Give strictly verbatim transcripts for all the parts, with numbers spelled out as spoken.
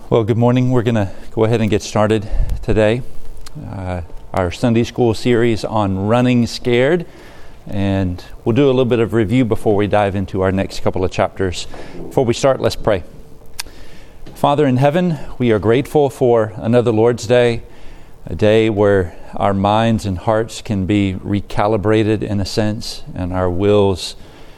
Well, good morning. We're going to go ahead and get started today. Uh, our Sunday school series on running scared. And we'll do a little bit of review before we dive into our next couple of chapters. Before we start, let's pray. Father in heaven, we are grateful for another Lord's Day, a day where our minds and hearts can be recalibrated in a sense, and our wills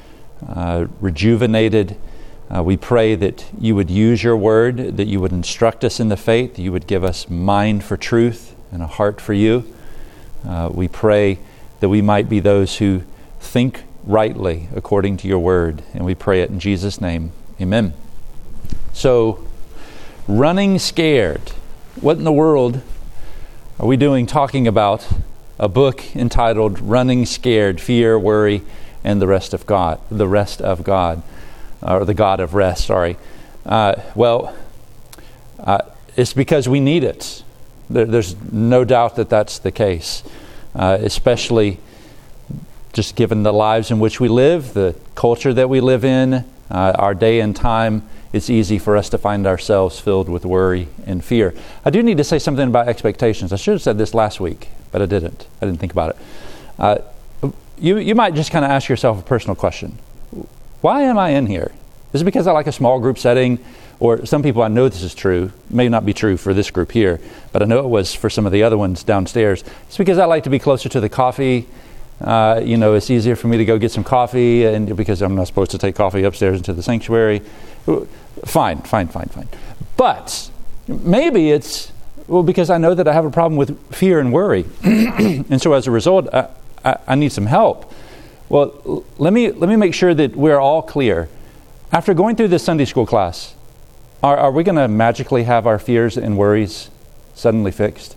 uh, rejuvenated. Uh, we pray that you would use your word, that you would instruct us in the faith, that you would give us mind for truth and a heart for you. Uh, we pray that we might be those who think rightly according to your word. And we pray it in Jesus' name. Amen. So, running scared. What in the world are we doing talking about a book entitled Running Scared, Fear, Worry, and the Rest of God, the Rest of God. Or the God of rest, sorry. Uh, well, uh, it's because we need it. There, there's no doubt that that's the case, uh, especially just given the lives in which we live, the culture that we live in, uh, our day and time. It's easy for us to find ourselves filled with worry and fear. I do need to say something about expectations. I should have said this last week, but I didn't. I didn't think about it. Uh, you, you might just kind of ask yourself a personal question. Why am I in here? Is it because I like a small group setting? Or some people, I know this is true, it may not be true for this group here, but I know it was for some of the other ones downstairs. It's because I like to be closer to the coffee. Uh, you know, it's easier for me to go get some coffee, and because I'm not supposed to take coffee upstairs into the sanctuary. Fine, fine, fine, fine. But maybe it's, well, because I know that I have a problem with fear and worry. And so as a result, I, I, I need some help. Well, let me let me make sure that we're all clear. After going through this Sunday school class, are, are we going to magically have our fears and worries suddenly fixed?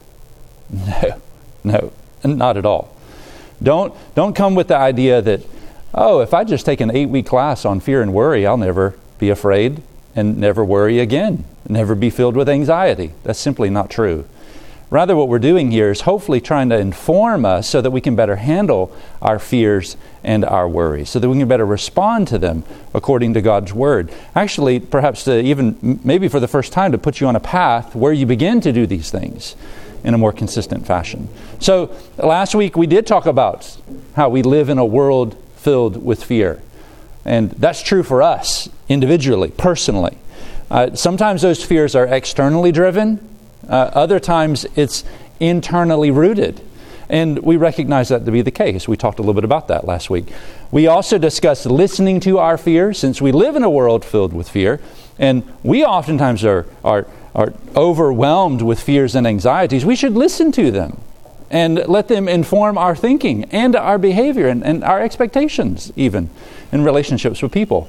No, no, not at all. Don't don't come with the idea that, oh, if I just take an eight-week class on fear and worry, I'll never be afraid and never worry again, never be filled with anxiety. That's simply not true. Rather, what we're doing here is hopefully trying to inform us so that we can better handle our fears and our worries, so that we can better respond to them according to God's Word. Actually, perhaps to even, maybe for the first time, to put you on a path where you begin to do these things in a more consistent fashion. So, last week we did talk about how we live in a world filled with fear. And that's true for us, individually, personally. Uh, sometimes those fears are externally driven. Uh, other times it's internally rooted. And we recognize that to be the case. We talked a little bit about that last week. We also discussed listening to our fears, since we live in a world filled with fear. And we oftentimes are, are, are overwhelmed with fears and anxieties. We should listen to them and let them inform our thinking and our behavior and, and our expectations, even in relationships with people.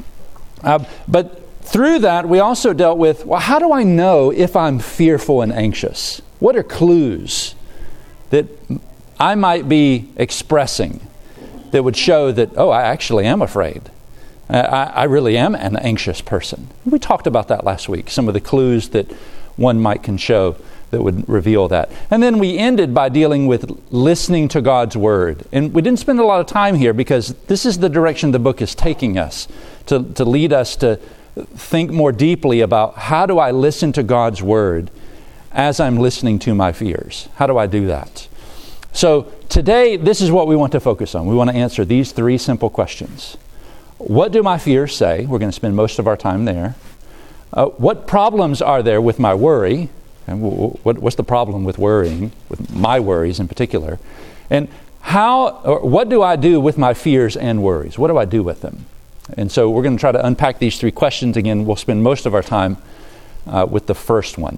Uh, but Through that, we also dealt with, well, how do I know if I'm fearful and anxious? What are clues that I might be expressing that would show that, oh, I actually am afraid. I, I really am an anxious person. We talked about that last week, some of the clues that one might can show that would reveal that. And then we ended by dealing with listening to God's Word. And we didn't spend a lot of time here because this is the direction the book is taking us, to, to lead us to think more deeply about how do I listen to God's Word as I'm listening to my fears? How do I do that? So today, this is what we want to focus on. We want to answer these three simple questions. What do my fears say? We're going to spend most of our time there. Uh, what problems are there with my worry? And what, what's the problem with worrying, with my worries in particular? And how, or what do I do with my fears and worries? What do I do with them? And so we're going to try to unpack these three questions. Again, we'll spend most of our time uh, with the first one.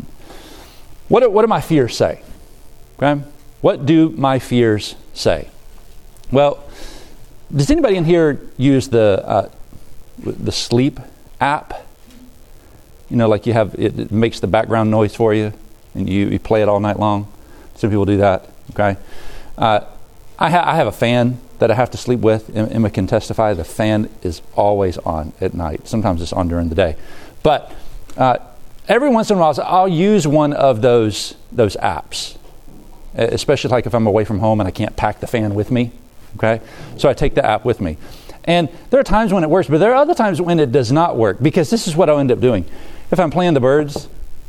What do, what do my fears say? Okay? What do my fears say? Well, does anybody in here use the uh, the sleep app? You know, like you have, it, it makes the background noise for you, and you, you play it all night long. Some people do that. Okay, uh, I, ha- I have a fan that I have to sleep with. Emma can testify. The fan is always on at night. Sometimes it's on during the day, but uh, every once in a while, I'll use one of those those apps, especially like if I'm away from home and I can't pack the fan with me. Okay, so I take the app with me. And there are times when it works, but there are other times when it does not work, because this is what I'll end up doing. If I'm playing the birds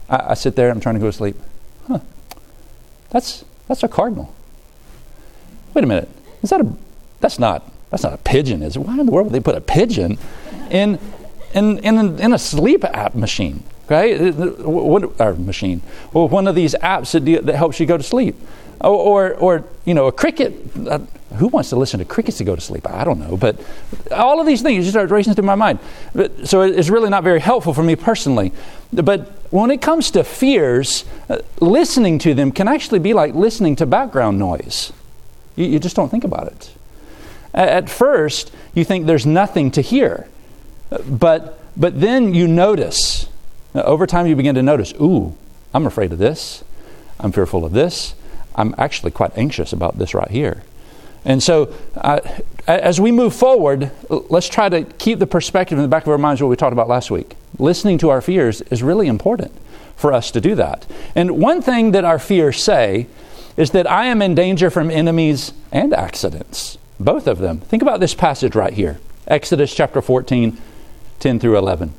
I, I sit there, I'm trying to go to sleep. Huh, that's that's a cardinal. Wait a minute, is that a, that's not, that's not a pigeon, is it? Why in the world would they put a pigeon in, in, in, in a sleep app machine? Okay, what, or machine, well, one of these apps that, do, that helps you go to sleep, or, or, or you know, a cricket. Uh, who wants to listen to crickets to go to sleep? I don't know, but all of these things just start racing through my mind. But, so it's really not very helpful for me personally. But when it comes to fears, uh, listening to them can actually be like listening to background noise. You, you just don't think about it. At, at first, you think there's nothing to hear, but but then you notice. Now, over time, you begin to notice, ooh, I'm afraid of this. I'm fearful of this. I'm actually quite anxious about this right here. And so uh, as we move forward, let's try to keep the perspective in the back of our minds what we talked about last week. Listening to our fears is really important for us to do that. And one thing that our fears say is that I am in danger from enemies and accidents, both of them. Think about this passage right here, Exodus chapter fourteen, ten through eleven.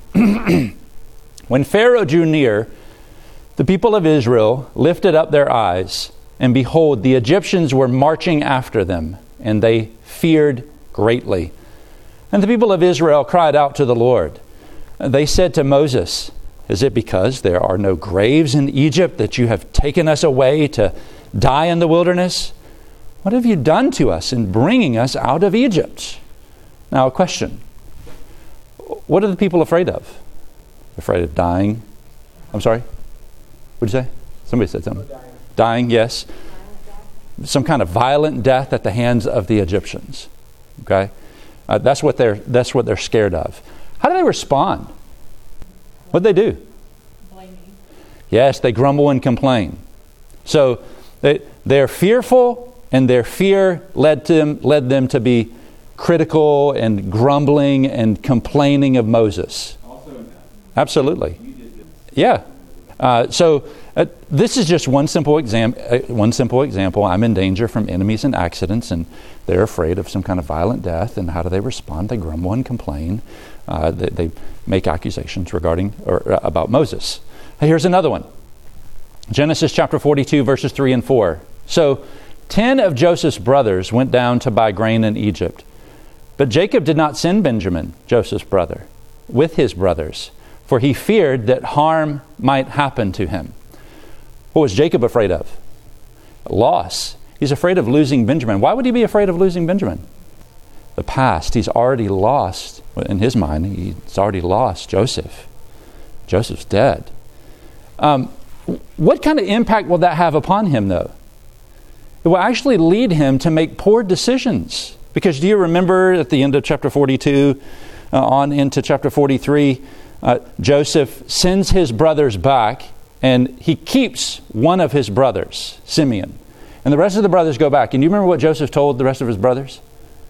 When Pharaoh drew near, the people of Israel lifted up their eyes, and behold, the Egyptians were marching after them, and they feared greatly. And the people of Israel cried out to the Lord. They said to Moses, "Is it because there are no graves in Egypt that you have taken us away to die in the wilderness? What have you done to us in bringing us out of Egypt?" Now, a question. What are the people afraid of? Afraid of dying? I'm sorry? What did you say? Somebody said something. Dying. dying, yes. Some kind of violent death at the hands of the Egyptians. Okay? Uh, that's what they're that's what they're scared of. How do they respond? What do they do? Blaming. Yes, they grumble and complain. So they they're fearful, and their fear led to them led them to be critical and grumbling and complaining of Moses. Absolutely. Yeah. Uh, so uh, this is just one simple exam. Uh, one simple example. I'm in danger from enemies and accidents, and they're afraid of some kind of violent death. And how do they respond? They grumble and complain. Uh, they, they make accusations regarding or uh, about Moses. Here's another one. Genesis chapter forty-two, verses three and four. So ten of Joseph's brothers went down to buy grain in Egypt, but Jacob did not send Benjamin, Joseph's brother, with his brothers, for he feared that harm might happen to him. What was Jacob afraid of? Loss. He's afraid of losing Benjamin. Why would he be afraid of losing Benjamin? The past. He's already lost. In his mind, he's already lost Joseph. Joseph's dead. Um, what kind of impact will that have upon him, though? It will actually lead him to make poor decisions. Because do you remember at the end of chapter forty-two, uh, on into chapter forty-three, Uh, Joseph sends his brothers back, and he keeps one of his brothers, Simeon. And the rest of the brothers go back. And you remember what Joseph told the rest of his brothers?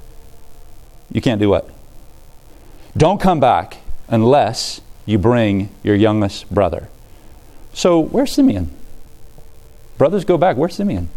You can't do what? Don't come back unless you bring your youngest brother. So where's Simeon? Brothers go back. Where's Simeon?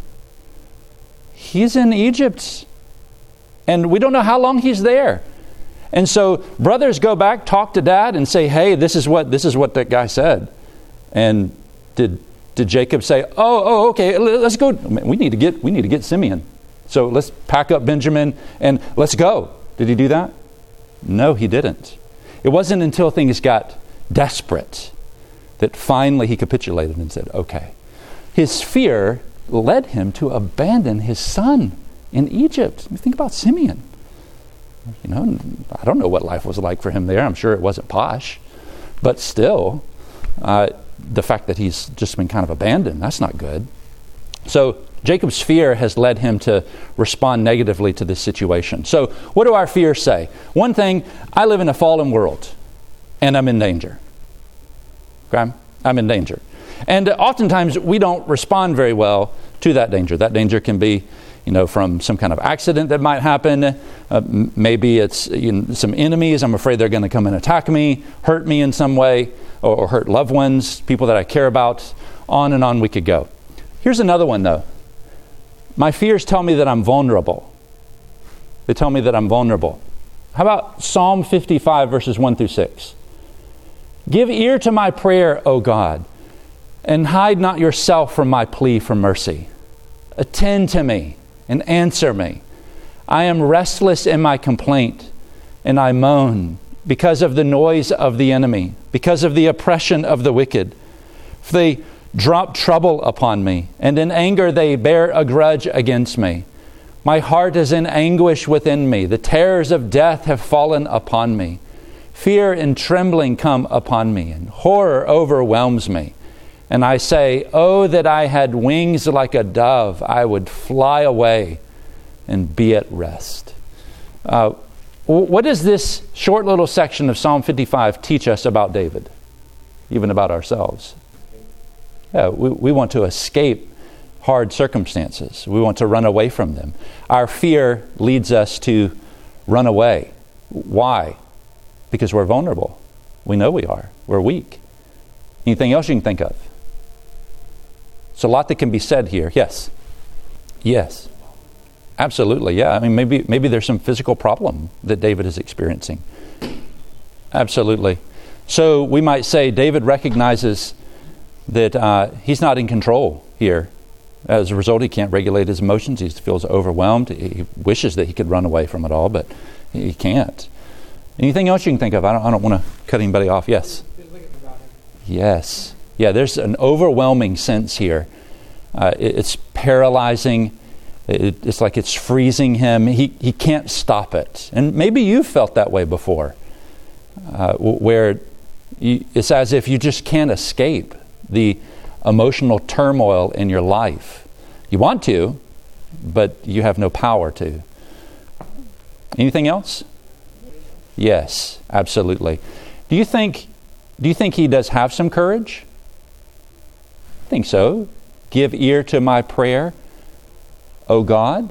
He's in Egypt. And we don't know how long he's there. And so brothers go back, talk to dad, and say, "Hey, this is what this is what that guy said." And did did Jacob say, "Oh, oh, okay, let's go. We need to get we need to get Simeon. So let's pack up Benjamin and let's go." Did he do that? No, he didn't. It wasn't until things got desperate that finally he capitulated and said, "Okay." His fear led him to abandon his son in Egypt. Think about Simeon. You know, I don't know what life was like for him there. I'm sure it wasn't posh. But still, uh, the fact that he's just been kind of abandoned, that's not good. So Jacob's fear has led him to respond negatively to this situation. So what do our fears say? One thing, I live in a fallen world, and I'm in danger. Okay? I'm in danger. And oftentimes, we don't respond very well to that danger. That danger can be you know, from some kind of accident that might happen. Uh, maybe it's you know, some enemies. I'm afraid they're going to come and attack me, hurt me in some way, or, or hurt loved ones, people that I care about. On and on we could go. Here's another one, though. My fears tell me that I'm vulnerable. They tell me that I'm vulnerable. How about Psalm fifty-five, verses one through six? "Give ear to my prayer, O God. and hide not yourself from my plea for mercy. Attend to me and answer me. I am restless in my complaint, and I moan because of the noise of the enemy, because of the oppression of the wicked. For they drop trouble upon me, and in anger they bear a grudge against me. My heart is in anguish within me. The terrors of death have fallen upon me. Fear and trembling come upon me, and horror overwhelms me. And I say, oh, that I had wings like a dove, I would fly away and be at rest. Uh, what does this short little section of Psalm fifty-five teach us about David, even about ourselves? Yeah, we, we want to escape hard circumstances. We want to run away from them. Our fear leads us to run away. Why? Because we're vulnerable. We know we are. We're weak. Anything else you can think of? It's a lot that can be said here. Yes. Yes. Absolutely. Yeah. I mean, maybe maybe there's some physical problem that David is experiencing. Absolutely. So we might say David recognizes that uh, he's not in control here. As a result, he can't regulate his emotions. He feels overwhelmed. He wishes that he could run away from it all, but he can't. Anything else you can think of? I don't, I don't want to cut anybody off. Yes. Yes. Yeah, there's an overwhelming sense here. Uh, it, it's paralyzing. It, it's like it's freezing him. He he can't stop it. And maybe you've felt that way before, uh, where you, it's as if you just can't escape the emotional turmoil in your life. You want to, but you have no power to. Anything else? Yes, absolutely. Do you think do you think he does have some courage? I think so. Give ear to my prayer, O God.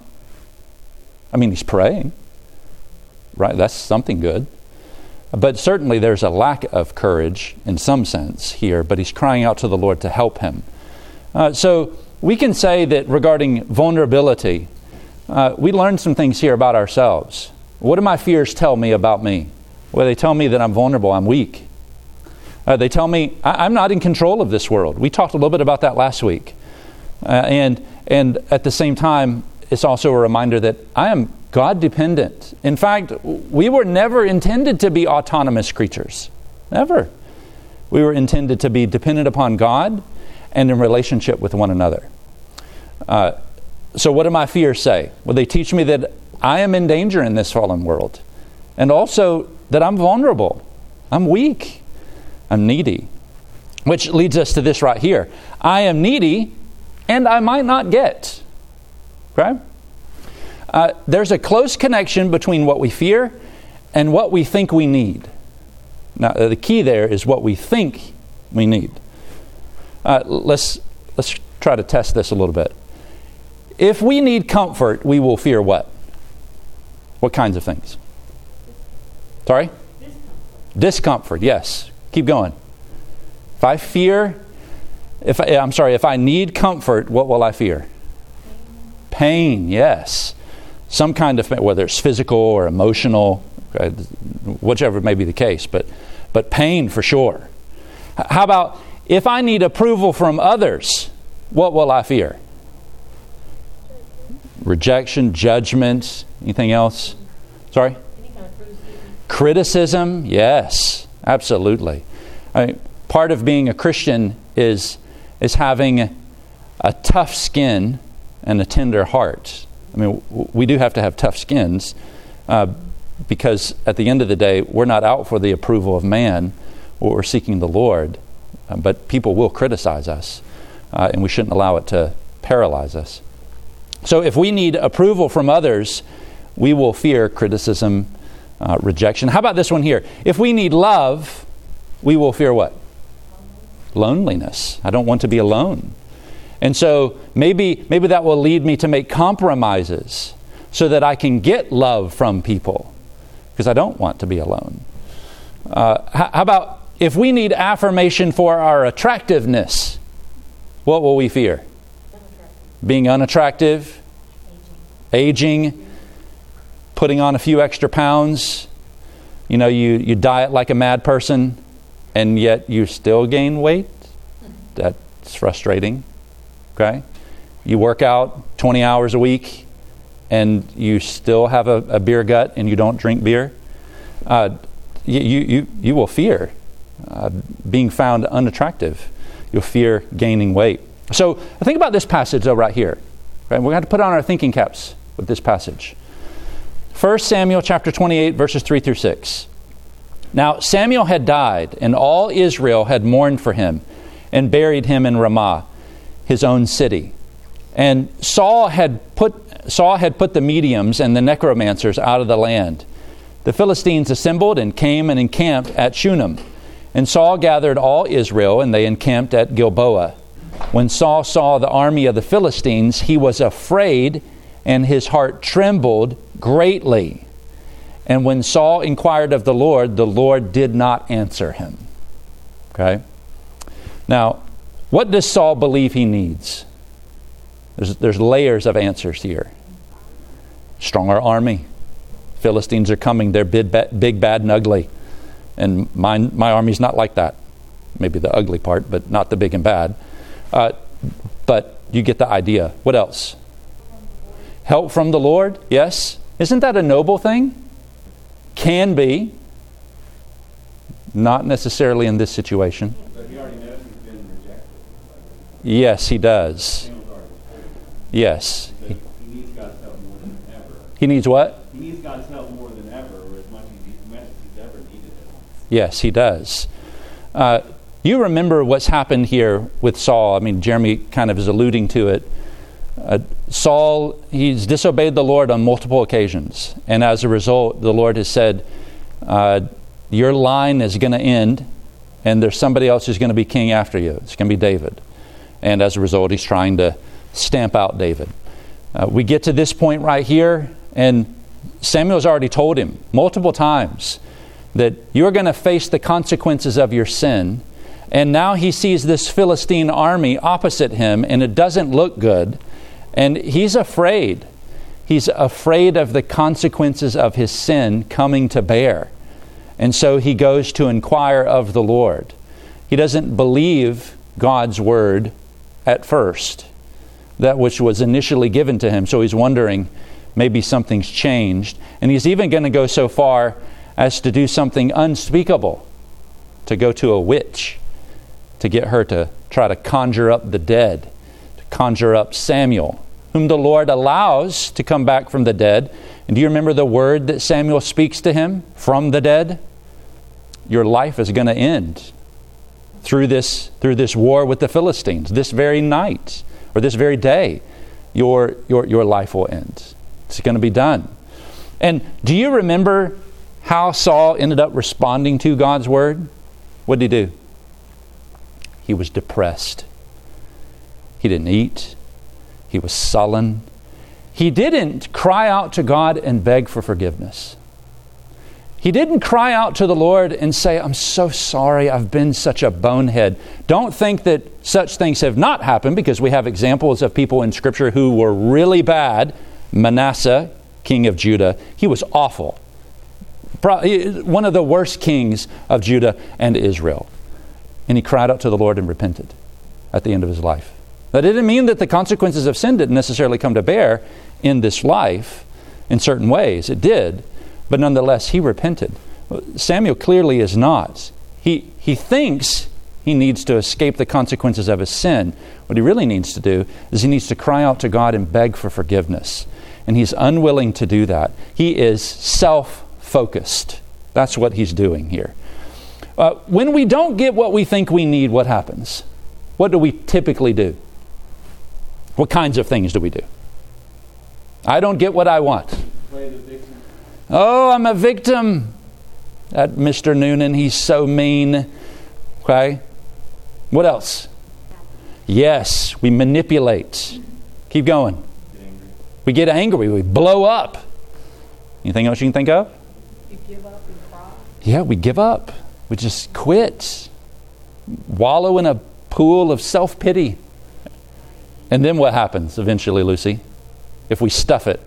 I mean, he's praying, right? That's something good. But certainly there's a lack of courage in some sense here, but he's crying out to the Lord to help him. Uh, so we can say that regarding vulnerability, uh, we learn some things here about ourselves. What do my fears tell me about me? Well, they tell me that I'm vulnerable, I'm weak. Uh, they tell me I- I'm not in control of this world. We talked a little bit about that last week. Uh, and and at the same time, it's also a reminder that I am God-dependent. In fact, we were never intended to be autonomous creatures. Never. We were intended to be dependent upon God and in relationship with one another. Uh, so what do my fears say? Well, they teach me that I am in danger in this fallen world. And also that I'm vulnerable. I'm weak. I'm needy. Which leads us to this right here. I am needy and I might not get. Okay? Uh, there's a close connection between what we fear and what we think we need. Now, uh, the key there is what we think we need. Uh, let's let's try to test this a little bit. If we need comfort, we will fear what? What kinds of things? Sorry? Discomfort. Discomfort, yes. Keep going. If I fear, if I, I'm sorry, if I need comfort, what will I fear? Pain, yes. Some kind of, whether it's physical or emotional, okay, whichever may be the case, but but pain for sure. How about if I need approval from others, what will I fear? Rejection, judgment, anything else? Sorry? Criticism, yes, absolutely. I mean, part of being a Christian is is having a tough skin and a tender heart. I mean, we do have to have tough skins uh, because at the end of the day, we're not out for the approval of man. We're seeking the Lord. Uh, but people will criticize us, uh, and we shouldn't allow it to paralyze us. So if we need approval from others, we will fear criticism, uh, rejection. How about this one here? If we need love, we will fear what? Loneliness. I don't want to be alone. And so maybe maybe that will lead me to make compromises so that I can get love from people because I don't want to be alone. Uh, how, how about if we need affirmation for our attractiveness, what will we fear? Unattractive. Being unattractive, aging. aging, putting on a few extra pounds. You know, you, you diet like a mad person and yet you still gain weight. That It's frustrating. Okay? You work out twenty hours a week and you still have a, a beer gut and you don't drink beer. Uh, you, you, you will fear uh, being found unattractive. You'll fear gaining weight. So think about this passage though right here. Right? We're going to put on our thinking caps with this passage. First Samuel chapter twenty-eight, verses three through six. Now Samuel had died, and all Israel had mourned for him, and buried him in Ramah, his own city. And Saul had put Saul had put the mediums and the necromancers out of the land. The Philistines assembled and came and encamped at Shunem. And Saul gathered all Israel, and they encamped at Gilboa. When Saul saw the army of the Philistines, he was afraid, and his heart trembled greatly. And when Saul inquired of the Lord, the Lord did not answer him. Okay? Now, what does Saul believe he needs? There's, there's layers of answers here. Stronger army. Philistines are coming. They're big, big bad, and ugly. And my, my army's not like that. Maybe the ugly part, but not the big and bad. Uh, but you get the idea. What else? Help from the Lord? Yes. Isn't that a noble thing? Can be. Not necessarily in this situation. But he already knows he's been rejected. Yes, he does. Yes. He, he needs God's help more than ever. He needs what? He needs God's help more than ever, or as much as, he, as, much as he's ever needed it. Yes, he does. Uh, you remember what's happened here with Saul. I mean, Jeremy kind of is alluding to it. Uh, Saul, he's disobeyed the Lord on multiple occasions. And as a result, the Lord has said, uh, your line is going to end, and there's somebody else who's going to be king after you. It's going to be David. And as a result, he's trying to stamp out David. Uh, we get to this point right here, and Samuel's already told him multiple times that you're going to face the consequences of your sin. And now he sees this Philistine army opposite him, and it doesn't look good. And he's afraid. He's afraid of the consequences of his sin coming to bear. And so he goes to inquire of the Lord. He doesn't believe God's word at first, that which was initially given to him. So he's wondering, maybe something's changed. And he's even going to go so far as to do something unspeakable, to go to a witch, to get her to try to conjure up the dead, to conjure up Samuel, whom the Lord allows to come back from the dead. And do you remember the word that Samuel speaks to him from the dead? Your life is going to end through this, through this war with the Philistines. This very night, or this very day, your, your, your life will end. It's going to be done. And do you remember how Saul ended up responding to God's word? What did he do? He was depressed. He didn't eat. He was sullen. He didn't cry out to God and beg for forgiveness. He didn't cry out to the Lord and say, I'm so sorry, I've been such a bonehead. Don't think that such things have not happened, because we have examples of people in Scripture who were really bad. Manasseh, king of Judah, he was awful. One of the worst kings of Judah and Israel. And he cried out to the Lord and repented at the end of his life. That didn't mean that the consequences of sin didn't necessarily come to bear in this life in certain ways. It did. But nonetheless, he repented. Samuel clearly is not. He, he thinks he needs to escape the consequences of his sin. What he really needs to do is he needs to cry out to God and beg for forgiveness. And he's unwilling to do that. He is self-focused. That's what he's doing here. Uh, when we don't get what we think we need, what happens? What do we typically do? What kinds of things do we do? I don't get what I want. Play the victim. Oh, I'm a victim. That Mister Noonan, he's so mean. Okay? What else? Yes, we manipulate. Keep going. Get angry. We get angry. We blow up. Anything else you can think of? You give up and cry. Yeah, we give up. We just quit. Wallow in a pool of self-pity. And then what happens eventually, Lucy? If we stuff it.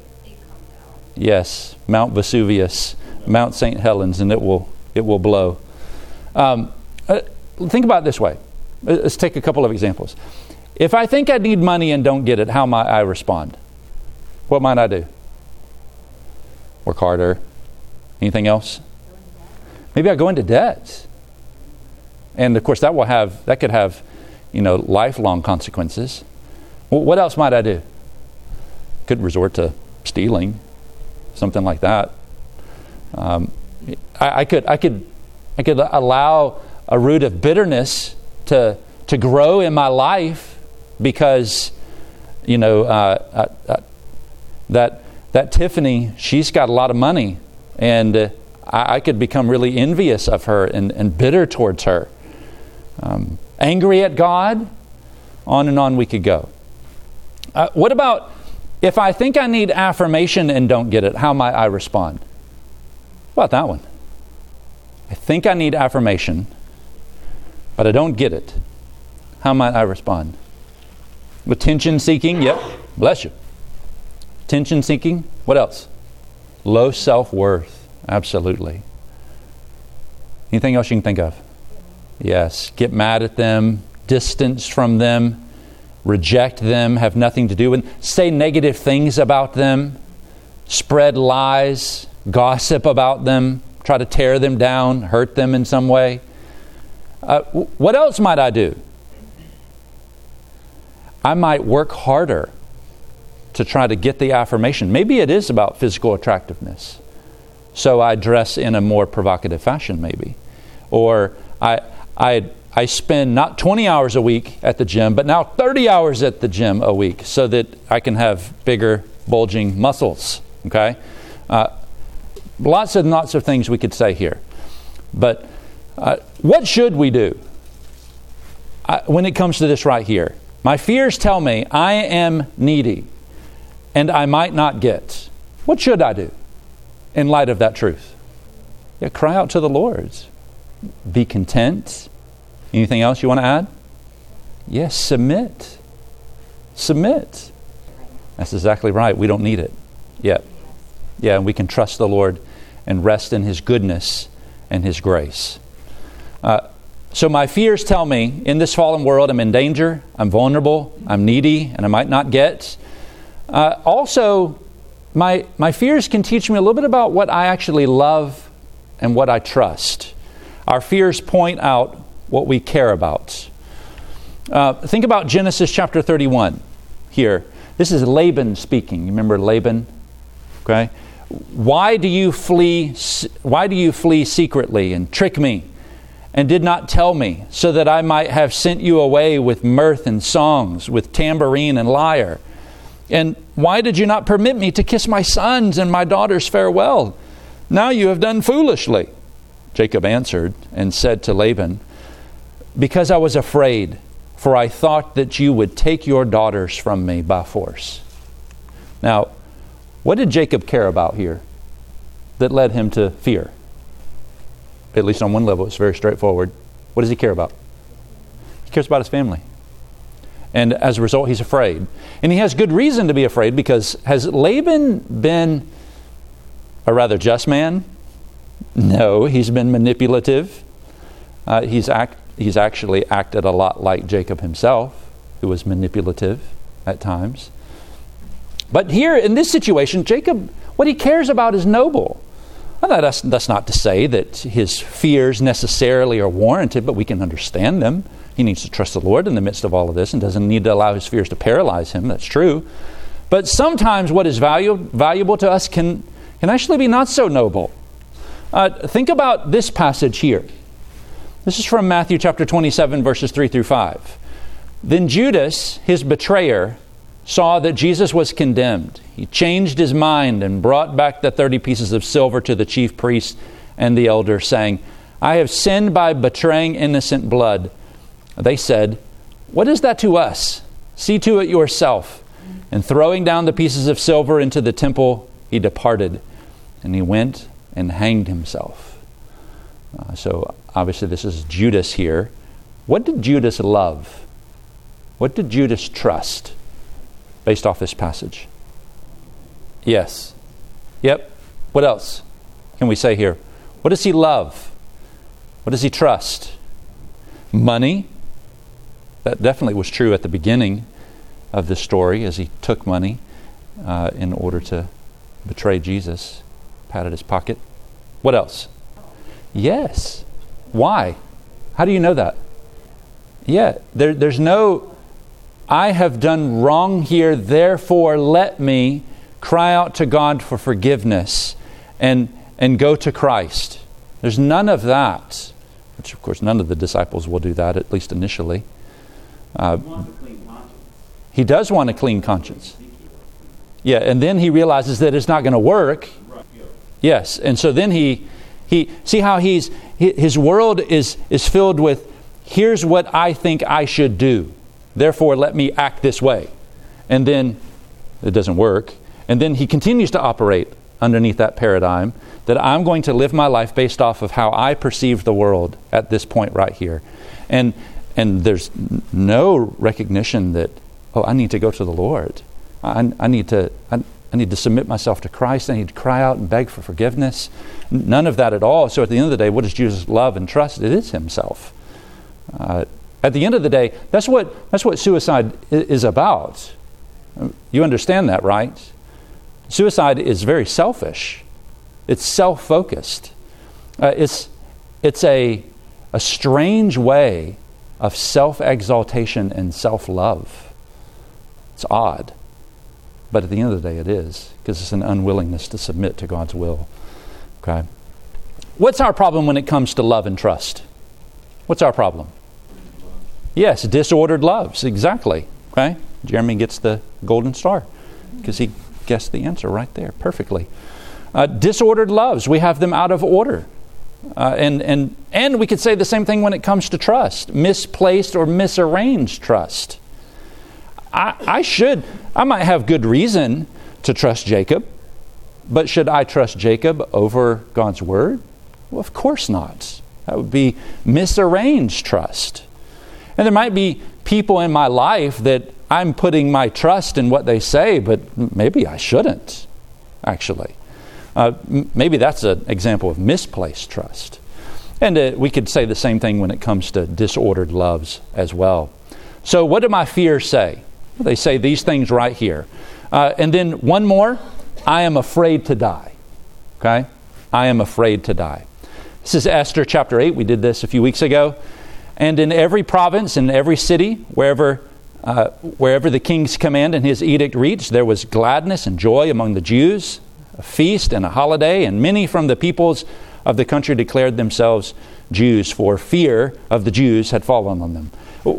Yes, Mount Vesuvius, Mount Saint Helens, and it will it will blow. Um, uh, think about it this way. Let's take a couple of examples. If I think I need money and don't get it, how might I respond? What might I do? Work harder. Anything else? Maybe I go into debt. And of course that will have, that could have, you know, lifelong consequences. Well, what else might I do? Could resort to stealing, something like that. Um, I, I could, I could, I could allow a root of bitterness to to grow in my life because, you know, uh, uh, uh, that that Tiffany, she's got a lot of money, and uh, I, I could become really envious of her and, and bitter towards her, um, angry at God. On and on we could go. Uh, what about if I think I need affirmation and don't get it? How might I respond? What about that one? I think I need affirmation, but I don't get it. How might I respond? Attention seeking, yep, bless you. Attention seeking, what else? Low self-worth, absolutely. Anything else you can think of? Yes, get mad at them, distance from them, reject them, have nothing to do with them, say negative things about them, spread lies, gossip about them, try to tear them down, hurt them in some way. Uh, what else might I do? I might work harder to try to get the affirmation. Maybe it is about physical attractiveness. So I dress in a more provocative fashion maybe. Or I I I spend not twenty hours a week at the gym, but now thirty hours at the gym a week so that I can have bigger, bulging muscles. Okay? Uh, lots and lots of things we could say here. But uh, what should we do I, when it comes to this right here? My fears tell me I am needy and I might not get. What should I do in light of that truth? Yeah, cry out to the Lord. Be content. Anything else you want to add? Yes, submit. Submit. That's exactly right. We don't need it yet. Yeah, and we can trust the Lord and rest in His goodness and His grace. Uh, so my fears tell me in this fallen world I'm in danger, I'm vulnerable, I'm needy, and I might not get. Uh, also, my my fears can teach me a little bit about what I actually love and what I trust. Our fears point out what we care about. Uh, think about Genesis chapter thirty-one here. This is Laban speaking. You remember Laban? Okay. Why do you flee? Why do you flee secretly and trick me, and did not tell me, so that I might have sent you away with mirth and songs, with tambourine and lyre? And why did you not permit me to kiss my sons and my daughters farewell? Now you have done foolishly. Jacob answered and said to Laban, because I was afraid, for I thought that you would take your daughters from me by force. Now, what did Jacob care about here that led him to fear? At least on one level, it's very straightforward. What does he care about? He cares about his family. And as a result, he's afraid. And he has good reason to be afraid, because has Laban been a rather just man? No, he's been manipulative. Uh, he's act, he's actually acted a lot like Jacob himself, who was manipulative at times. But here in this situation, Jacob, what he cares about is noble. Well, that's, that's not to say that his fears necessarily are warranted, but we can understand them. He needs to trust the Lord in the midst of all of this and doesn't need to allow his fears to paralyze him. That's true. But sometimes what is valu- valuable to us can, can actually be not so noble. Uh, think about this passage here. This is from Matthew chapter twenty-seven, verses three through five. Then Judas, his betrayer, saw that Jesus was condemned. He changed his mind and brought back the thirty pieces of silver to the chief priests and the elders, saying, I have sinned by betraying innocent blood. They said, what is that to us? See to it yourself. And throwing down the pieces of silver into the temple, he departed. And he went and hanged himself. Uh, so obviously this is Judas here. What did Judas love? What did Judas trust based off this passage? Yes. Yep. What else can we say here? What does he love? What does he trust? Money? that definitely was true at the beginning of the story as he took money uh, in order to betray Jesus, patted his pocket. What else? Yes. Why? How do you know that? Yeah, there, there's no, I have done wrong here, therefore let me cry out to God for forgiveness and and go to Christ. There's none of that. Which, of course, none of the disciples will do that, at least initially. Uh, He wants a clean conscience. he does want a clean conscience. Yeah, and then he realizes that it's not going to work. Right. Yeah. Yes, and so then he, he see how he's his world is is filled with, here's what I think I should do, therefore let me act this way. And then it doesn't work. And then he continues to operate underneath that paradigm that I'm going to live my life based off of how I perceive the world at this point right here. And and there's n- no recognition that, oh, I need to go to the Lord. I, I need to I, I need to submit myself to Christ. I need to cry out and beg for forgiveness. N- none of that at all. So at the end of the day, what does Jesus love and trust? It is himself. Uh, at the end of the day, that's what that's what suicide i- is about. You understand that, right? Suicide is very selfish. It's self-focused. Uh, it's it's a a strange way of self-exaltation and self-love. It's odd, but at the end of the day, it is, because it's an unwillingness to submit to God's will. Okay. What's our problem when it comes to love and trust? What's our problem? Yes, disordered loves. Exactly. Okay. Jeremy gets the golden star because he guessed the answer right there perfectly. Uh, disordered loves, we have them out of order. Uh, and, and, and we could say the same thing when it comes to trust. Misplaced or misarranged trust. I, I should, I might have good reason to trust Jacob, but should I trust Jacob over God's word? Well, of course not. That would be misarranged trust. And there might be people in my life that I'm putting my trust in what they say, but maybe I shouldn't, actually. Uh, m- maybe that's an example of misplaced trust. And uh, we could say the same thing when it comes to disordered loves as well. So what do my fears say? Well, they say these things right here. Uh, and then one more, I am afraid to die. Okay? I am afraid to die. This is Esther chapter eight. We did this a few weeks ago. And in every province, in every city, wherever uh, wherever the king's command and his edict reached, there was gladness and joy among the Jews, a feast and a holiday, and many from the peoples of the country declared themselves Jews, for fear of the Jews had fallen on them.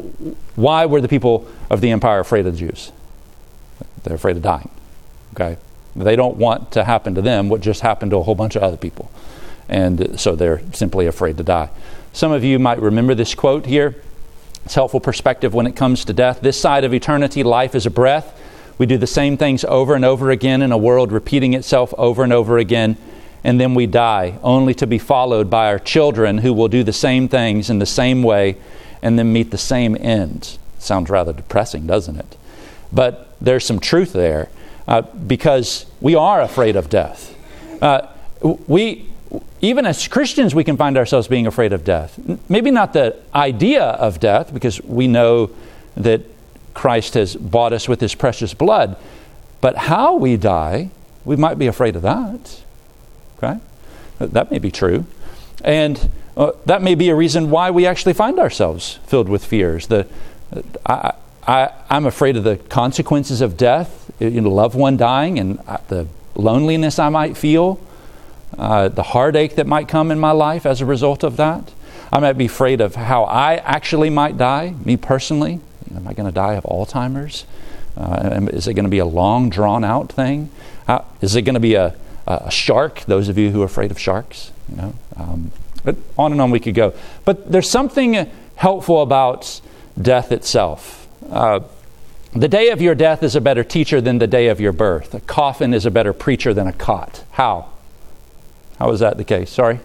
Why were the people of the empire afraid of the Jews? They're afraid of dying. Okay? They don't want to happen to them what just happened to a whole bunch of other people. And so they're simply afraid to die. Some of you might remember this quote here. It's helpful perspective when it comes to death. This side of eternity, life is a breath. We do the same things over and over again in a world repeating itself over and over again. And then we die, only to be followed by our children who will do the same things in the same way and then meet the same end. Sounds rather depressing, doesn't it? But there's some truth there uh, because we are afraid of death. Uh, we... Even as Christians, we can find ourselves being afraid of death. Maybe not the idea of death, because we know that Christ has bought us with his precious blood. But how we die, we might be afraid of that. Okay? That may be true. And uh, that may be a reason why we actually find ourselves filled with fears. The, I, I, I'm afraid of the consequences of death, you know, loved one dying, and the loneliness I might feel. Uh, the heartache that might come in my life as a result of that. I might be afraid of how I actually might die, me personally. Am I going to die of Alzheimer's? Uh, is it going to be a long, drawn-out thing? How, is it going to be a, a shark? Those of you who are afraid of sharks, you know. Um, but on and on we could go. But there's something helpful about death itself. Uh, the day of your death is a better teacher than the day of your birth. A coffin is a better preacher than a cot. How? How is that the case? Sorry?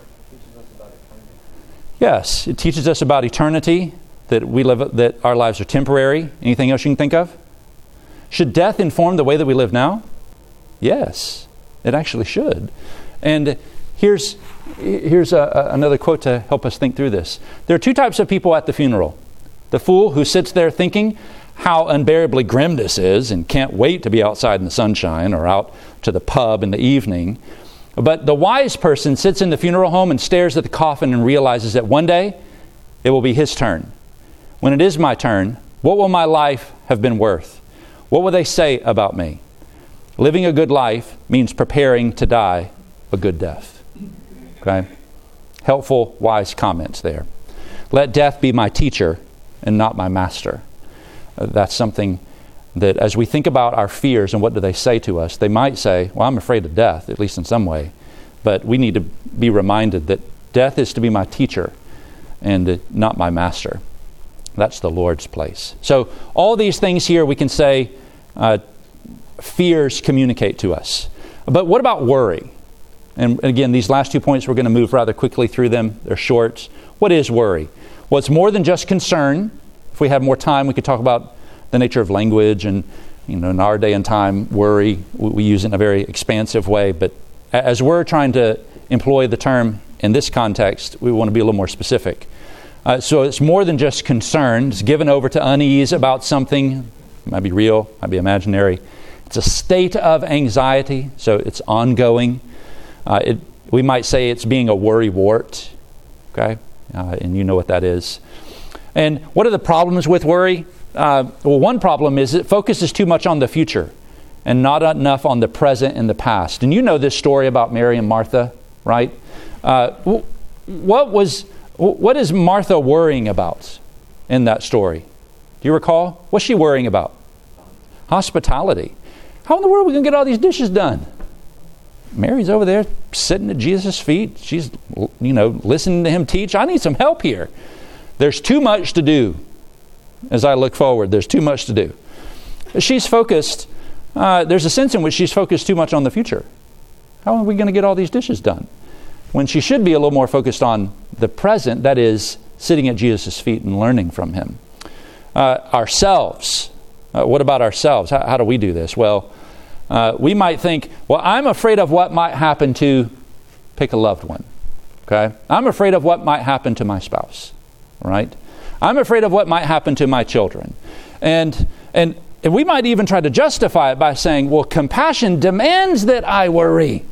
Yes, it teaches us about eternity, that we live, that our lives are temporary. Anything else you can think of? Should death inform the way that we live now? Yes, it actually should. And here's here's a, a, another quote to help us think through this. There are two types of people at the funeral. The fool who sits there thinking how unbearably grim this is and can't wait to be outside in the sunshine or out to the pub in the evening. But the wise person sits in the funeral home and stares at the coffin and realizes that one day it will be his turn. When it is my turn, what will my life have been worth? What will they say about me? Living a good life means preparing to die a good death. Okay? Helpful, wise comments there. Let death be my teacher and not my master. Uh, that's something that as we think about our fears and what do they say to us, they might say, well, I'm afraid of death, at least in some way. But we need to be reminded that death is to be my teacher and uh, not my master. That's the Lord's place. So all these things here we can say uh, fears communicate to us. But what about worry? And again, these last two points, we're going to move rather quickly through them. They're short. What is worry? Well, it's more than just concern. If we had more time, we could talk about the nature of language. And, you know, in our day and time, worry, we use it in a very expansive way. But as we're trying to employ the term in this context, we want to be a little more specific. Uh, so it's more than just concern. It's given over to unease about something. It might be real, might be imaginary. It's a state of anxiety, so it's ongoing. Uh, it, we might say it's being a worrywart, okay? Uh, and you know what that is. And what are the problems with worry? Uh, well, one problem is it focuses too much on the future and not enough on the present and the past. And you know this story about Mary and Martha, right? Uh, what was, what is Martha worrying about in that story? Do you recall? What's she worrying about? Hospitality. How in the world are we going to get all these dishes done? Mary's over there sitting at Jesus' feet. She's, you know, listening to him teach. I need some help here. There's too much to do. As I look forward, there's too much to do. She's focused, uh, there's a sense in which she's focused too much on the future. How are we going to get all these dishes done? When she should be a little more focused on the present, that is, sitting at Jesus' feet and learning from him. Uh, ourselves. Uh, what about ourselves? How, how do we do this? Well, uh, we might think, well, I'm afraid of what might happen to, pick a loved one. Okay? I'm afraid of what might happen to my spouse. Right? I'm afraid of what might happen to my children. And, and and we might even try to justify it by saying, well, compassion demands that I worry.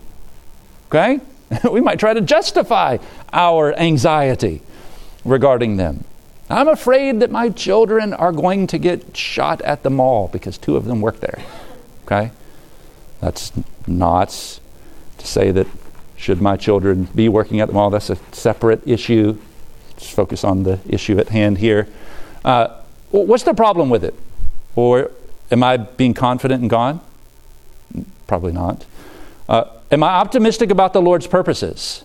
Okay? We might try to justify our anxiety regarding them. I'm afraid that my children are going to get shot at the mall because two of them work there. Okay? That's not to say that should my children be working at the mall, that's a separate issue. Just focus on the issue at hand here. Uh, what's the problem with it? Or am I being confident in God? Probably not. Uh, am I optimistic about the Lord's purposes?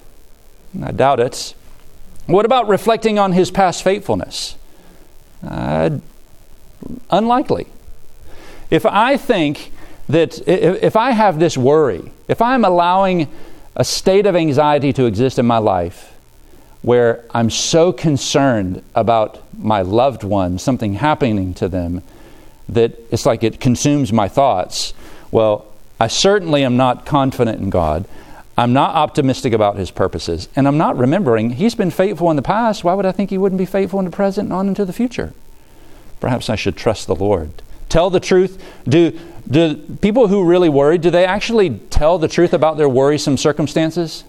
I doubt it. What about reflecting on his past faithfulness? Uh, unlikely. If I think that, if, if I have this worry, if I'm allowing a state of anxiety to exist in my life, where I'm so concerned about my loved one, something happening to them, that it's like it consumes my thoughts. Well, I certainly am not confident in God. I'm not optimistic about his purposes. And I'm not remembering, he's been faithful in the past. Why would I think he wouldn't be faithful in the present and on into the future? Perhaps I should trust the Lord. Tell the truth. Do, do people who really worry, do they actually tell the truth about their worrisome circumstances?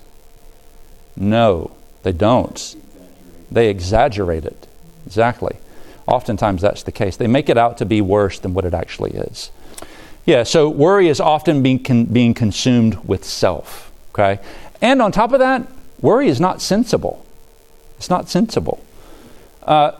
No. They don't. They exaggerate it. Exactly. Oftentimes that's the case. They make it out to be worse than what it actually is. Yeah, so worry is often being con- being consumed with self. Okay? And on top of that, worry is not sensible. It's not sensible. Uh,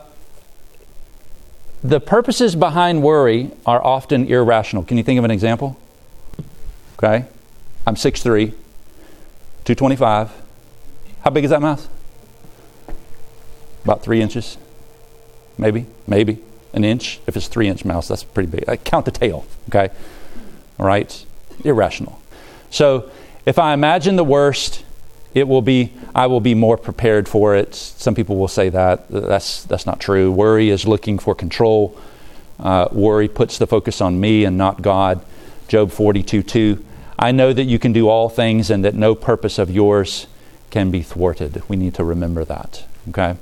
the purposes behind worry are often irrational. Can you think of an example? Okay? I'm six three, two twenty-five. How big is that mouse? About three inches. Maybe, maybe an inch. If it's a three-inch mouse, that's pretty big. I count the tail, okay? All right? Irrational. So if I imagine the worst, it will be, I will be more prepared for it. Some people will say that. That's, that's not true. Worry is looking for control. Uh, worry puts the focus on me and not God. Job forty-two two. I know that you can do all things and that no purpose of yours can be thwarted. We need to remember that. Okay?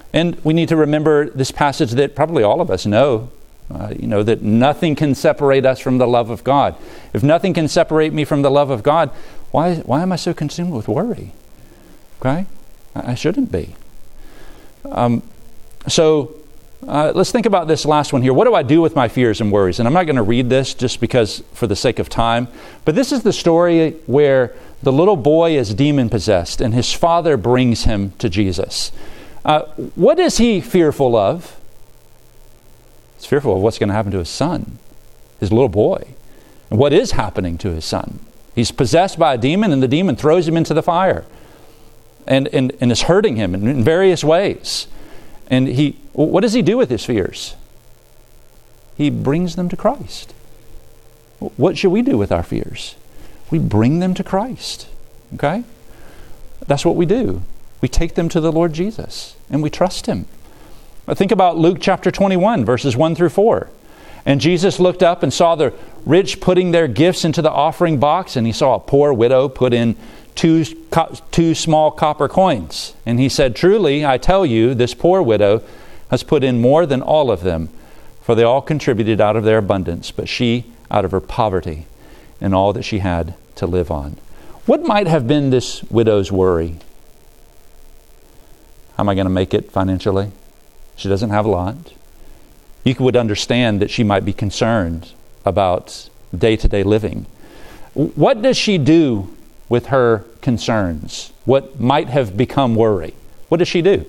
And we need to remember this passage that probably all of us know, uh, you know, that nothing can separate us from the love of God. If nothing can separate me from the love of God, why, why am I so consumed with worry? Okay? I, I shouldn't be. Um, so uh, let's think about this last one here. What do I do with my fears and worries? And I'm not going to read this just because for the sake of time, but this is the story where the little boy is demon-possessed and his father brings him to Jesus. Uh, what is he fearful of? He's fearful of what's going to happen to his son, his little boy. And what is happening to his son? He's possessed by a demon, and the demon throws him into the fire and, and, and is hurting him in, in various ways. And he, what does he do with his fears? He brings them to Christ. What should we do with our fears? We bring them to Christ. Okay? That's what we do. We take them to the Lord Jesus and we trust Him. Think about Luke chapter twenty-one, verses one through four. And Jesus looked up and saw the rich putting their gifts into the offering box, and He saw a poor widow put in two, two small copper coins. And He said, "Truly, I tell you, this poor widow has put in more than all of them, for they all contributed out of their abundance, but she out of her poverty and all that she had to live on." What might have been this widow's worry? How am I going to make it financially? She doesn't have a lot. You would understand that she might be concerned about day-to-day living. What does she do with her concerns? What might have become worry? What does she do?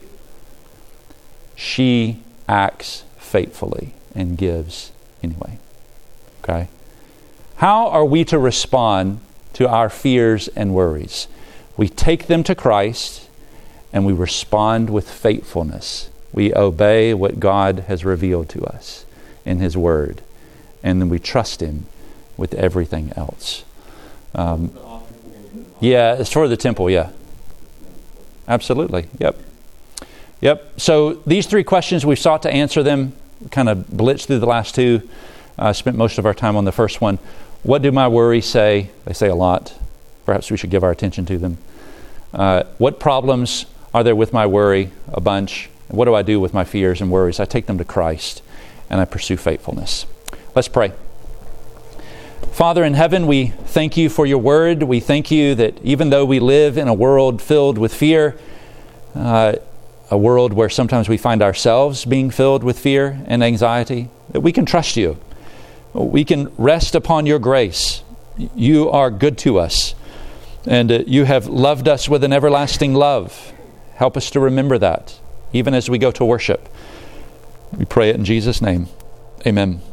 She acts faithfully and gives anyway. Okay? How are we to respond to our fears and worries? We take them to Christ and we respond with faithfulness. We obey what God has revealed to us in His Word. And then we trust Him with everything else. Um, yeah, it's for the temple, yeah. Absolutely, yep. Yep, so these three questions, we've sought to answer them. We kind of blitzed through the last two. I uh, spent most of our time on the first one. What do my worries say? They say a lot. Perhaps we should give our attention to them. Uh, what problems are there with my worry? A bunch. What do I do with my fears and worries? I take them to Christ and I pursue faithfulness. Let's pray. Father in heaven, we thank You for Your Word. We thank You that even though we live in a world filled with fear, uh, a world where sometimes we find ourselves being filled with fear and anxiety, that we can trust You. We can rest upon Your grace. You are good to us, and uh, You have loved us with an everlasting love. Help us to remember that, even as we go to worship. We pray it in Jesus' name. Amen.